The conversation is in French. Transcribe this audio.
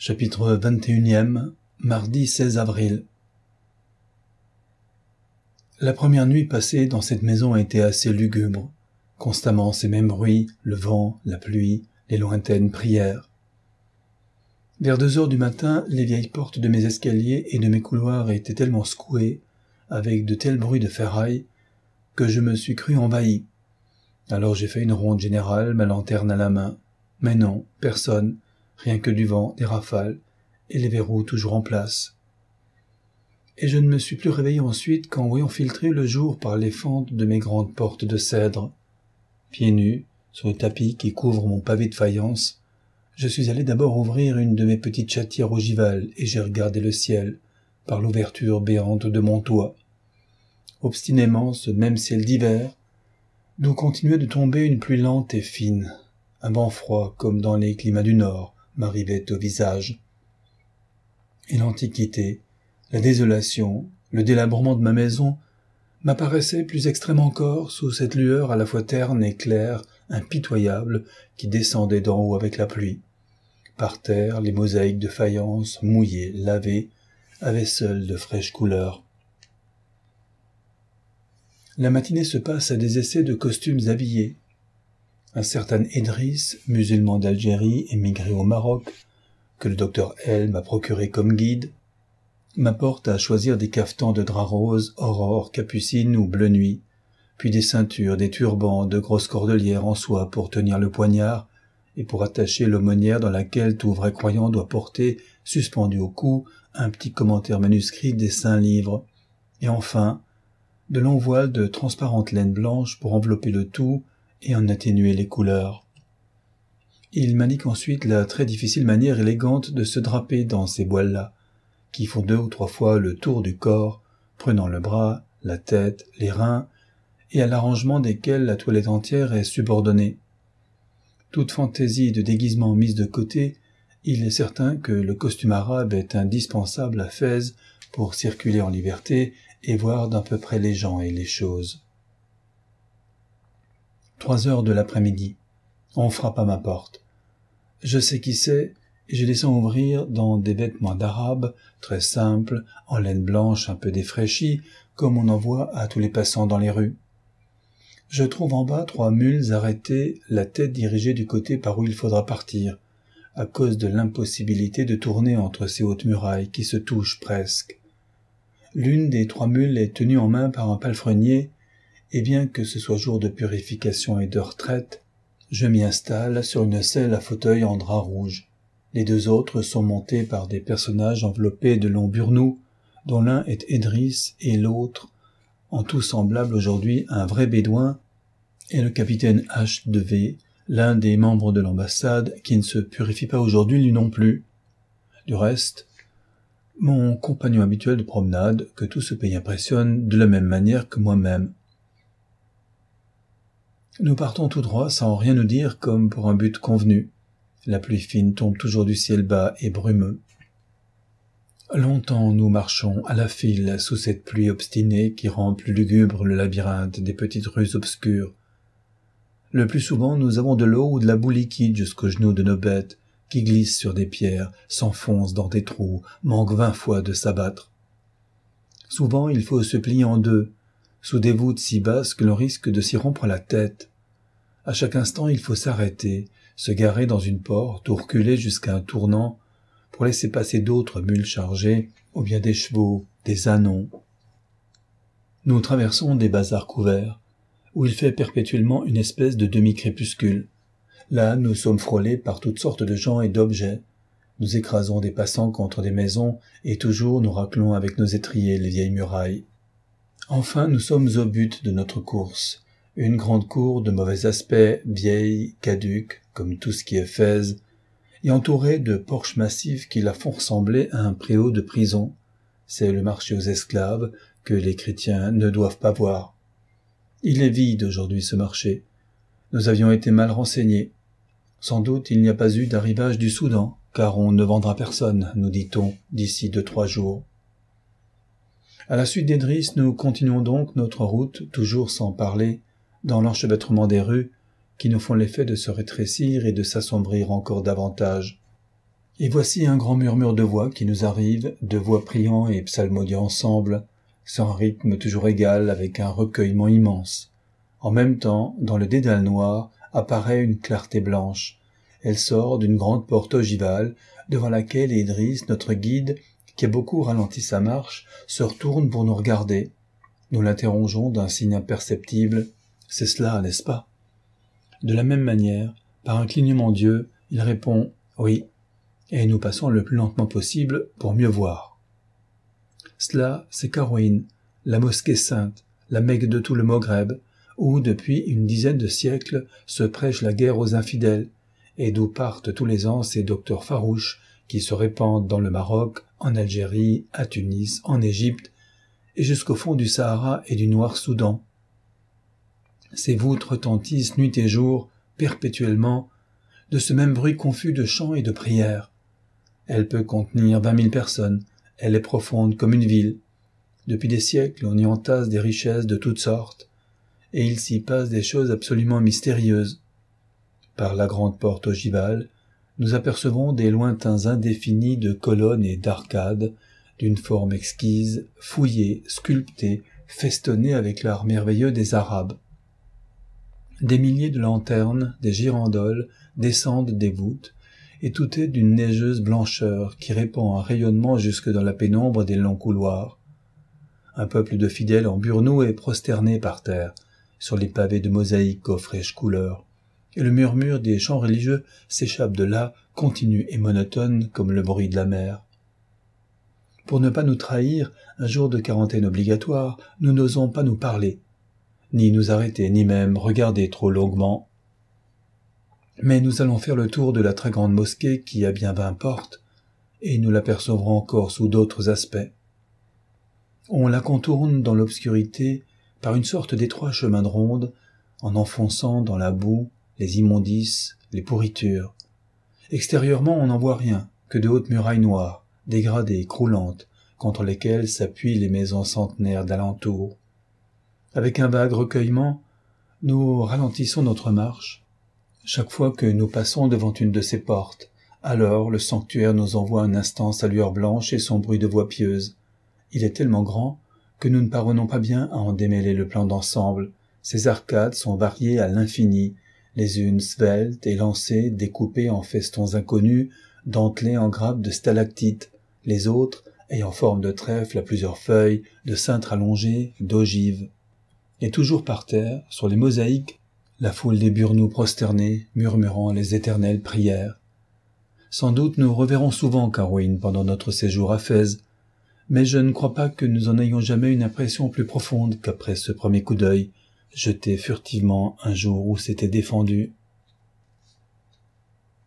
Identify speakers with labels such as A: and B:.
A: Chapitre 21e, mardi 16 avril. La première nuit passée dans cette maison a été assez lugubre. Constamment ces mêmes bruits, le vent, la pluie, les lointaines prières. Vers 2 heures du matin, les vieilles portes de mes escaliers et de mes couloirs étaient tellement secouées, avec de tels bruits de ferraille, que je me suis cru envahi. Alors j'ai fait une ronde générale, ma lanterne à la main. Mais non, personne, rien que du vent, des rafales, et les verrous toujours en place. Et je ne me suis plus réveillé ensuite qu'en voyant filtrer le jour par les fentes de mes grandes portes de cèdre. Pieds nus, sur le tapis qui couvre mon pavé de faïence, je suis allé d'abord ouvrir une de mes petites chatières ogivales et j'ai regardé le ciel, par l'ouverture béante de mon toit. Obstinément, ce même ciel d'hiver, d'où continuait de tomber une pluie lente et fine. Un vent froid, comme dans les climats du Nord, m'arrivait au visage. Et l'antiquité, la désolation, le délabrement de ma maison m'apparaissaient plus extrêmes encore sous cette lueur à la fois terne et claire, impitoyable, qui descendait d'en haut avec la pluie. Par terre, les mosaïques de faïence, mouillées, lavées, avaient seules de fraîches couleurs. La matinée se passe à des essais de costumes habillés. Un certain Idriss, musulman d'Algérie, émigré au Maroc, que le docteur L m'a procuré comme guide, m'apporte à choisir des cafetans de drap rose, aurore, capucine ou bleu nuit, puis des ceintures, des turbans, de grosses cordelières en soie pour tenir le poignard et pour attacher l'aumônière dans laquelle tout vrai croyant doit porter, suspendu au cou, un petit commentaire manuscrit des Saints Livres, et enfin, de longs voiles de transparente laine blanche pour envelopper le tout et en atténuer les couleurs. Il m'indique ensuite la très difficile manière élégante de se draper dans ces voiles-là, qui font 2 ou 3 fois le tour du corps, prenant le bras, la tête, les reins, et à l'arrangement desquels la toilette entière est subordonnée. Toute fantaisie de déguisement mise de côté, il est certain que le costume arabe est indispensable à Fès pour circuler en liberté et voir d'à peu près les gens et les choses. 3 heures de l'après-midi. On frappe à ma porte. Je sais qui c'est, et je descends ouvrir dans des vêtements d'arabe, très simples, en laine blanche un peu défraîchie, comme on en voit à tous les passants dans les rues. Je trouve en bas 3 mules arrêtées, la tête dirigée du côté par où il faudra partir, à cause de l'impossibilité de tourner entre ces hautes murailles qui se touchent presque. L'une des 3 mules est tenue en main par un palefrenier, et bien que ce soit jour de purification et de retraite, je m'y installe sur une selle à fauteuil en drap rouge. Les 2 autres sont montés par des personnages enveloppés de longs burnous, dont l'un est Idriss et l'autre, en tout semblable aujourd'hui à un vrai bédouin, est le capitaine H. l'un des membres de l'ambassade qui ne se purifie pas aujourd'hui lui non plus. Du reste, mon compagnon habituel de promenade, que tout ce pays impressionne de la même manière que moi-même. Nous partons tout droit sans rien nous dire comme pour un but convenu. La pluie fine tombe toujours du ciel bas et brumeux. Longtemps nous marchons à la file sous cette pluie obstinée qui rend plus lugubre le labyrinthe des petites rues obscures. Le plus souvent nous avons de l'eau ou de la boue liquide jusqu'aux genoux de nos bêtes, qui glissent sur des pierres, s'enfoncent dans des trous, manquent 20 fois de s'abattre. Souvent il faut se plier en 2, sous des voûtes si basses que l'on risque de s'y rompre la tête. À chaque instant il faut s'arrêter, se garer dans une porte ou reculer jusqu'à un tournant pour laisser passer d'autres mules chargées, ou bien des chevaux, des ânons. Nous traversons des bazars couverts, où il fait perpétuellement une espèce de demi-crépuscule. Là, nous sommes frôlés par toutes sortes de gens et d'objets. Nous écrasons des passants contre des maisons, et toujours nous raclons avec nos étriers les vieilles murailles. Enfin, nous sommes au but de notre course. Une grande cour de mauvais aspect, vieille, caduque, comme tout ce qui est Fès, et entourée de porches massifs qui la font ressembler à un préau de prison. C'est le marché aux esclaves que les chrétiens ne doivent pas voir. Il est vide aujourd'hui ce marché. Nous avions été mal renseignés. Sans doute il n'y a pas eu d'arrivage du Soudan, car on ne vendra personne, nous dit-on, d'ici 2-3 jours. À la suite d'Idriss, nous continuons donc notre route, toujours sans parler, dans l'enchevêtrement des rues, qui nous font l'effet de se rétrécir et de s'assombrir encore davantage. Et voici un grand murmure de voix qui nous arrive, de voix priant et psalmodiant ensemble, sur un rythme toujours égal avec un recueillement immense. En même temps, dans le dédale noir, apparaît une clarté blanche. Elle sort d'une grande porte ogivale, devant laquelle Idriss, notre guide, qui a beaucoup ralenti sa marche, se retourne pour nous regarder. Nous l'interrogeons d'un signe imperceptible. « C'est cela, n'est-ce pas ?» De la même manière, par un clignement d'yeux, il répond « Oui », et nous passons le plus lentement possible pour mieux voir. Cela, c'est Qarouin, la mosquée sainte, la Mecque de tout le Maghreb, où, depuis une dizaine de siècles, se prêche la guerre aux infidèles, et d'où partent tous les ans ces docteurs farouches qui se répandent dans le Maroc, en Algérie, à Tunis, en Égypte, et jusqu'au fond du Sahara et du Noir-Soudan. Ces voûtes retentissent nuit et jour, perpétuellement, de ce même bruit confus de chants et de prières. Elle peut contenir 20 000 personnes, elle est profonde comme une ville. Depuis des siècles, on y entasse des richesses de toutes sortes, et il s'y passe des choses absolument mystérieuses. Par la grande porte ogivale, nous apercevons des lointains indéfinis de colonnes et d'arcades, d'une forme exquise, fouillées, sculptées, festonnées avec l'art merveilleux des Arabes. Des milliers de lanternes, des girandoles, descendent des voûtes, et tout est d'une neigeuse blancheur qui répand un rayonnement jusque dans la pénombre des longs couloirs. Un peuple de fidèles en burnous est prosterné par terre, sur les pavés de mosaïques aux fraîches couleurs, et le murmure des chants religieux s'échappe de là, continu et monotone comme le bruit de la mer. Pour ne pas nous trahir, un jour de quarantaine obligatoire, nous n'osons pas nous parler, ni nous arrêter, ni même regarder trop longuement. Mais nous allons faire le tour de la très grande mosquée qui a bien 20 portes, et nous l'apercevrons encore sous d'autres aspects. On la contourne dans l'obscurité par une sorte d'étroit chemin de ronde, en enfonçant dans la boue les immondices, les pourritures. Extérieurement, on n'en voit rien, que de hautes murailles noires, dégradées, croulantes, contre lesquelles s'appuient les maisons centenaires d'alentour. Avec un vague recueillement, nous ralentissons notre marche, chaque fois que nous passons devant une de ces portes. Alors le sanctuaire nous envoie un instant sa lueur blanche et son bruit de voix pieuse. Il est tellement grand que nous ne parvenons pas bien à en démêler le plan d'ensemble. Ces arcades sont variées à l'infini, les unes sveltes, élancées, découpées en festons inconnus, dentelées en grappes de stalactites, les autres ayant forme de trèfle à plusieurs feuilles, de cintres allongés, d'ogives. Et toujours par terre, sur les mosaïques, la foule des burnous prosternés, murmurant les éternelles prières. Sans doute nous reverrons souvent Qarouin pendant notre séjour à Fès, mais je ne crois pas que nous en ayons jamais une impression plus profonde qu'après ce premier coup d'œil, jeté furtivement un jour où s'était défendu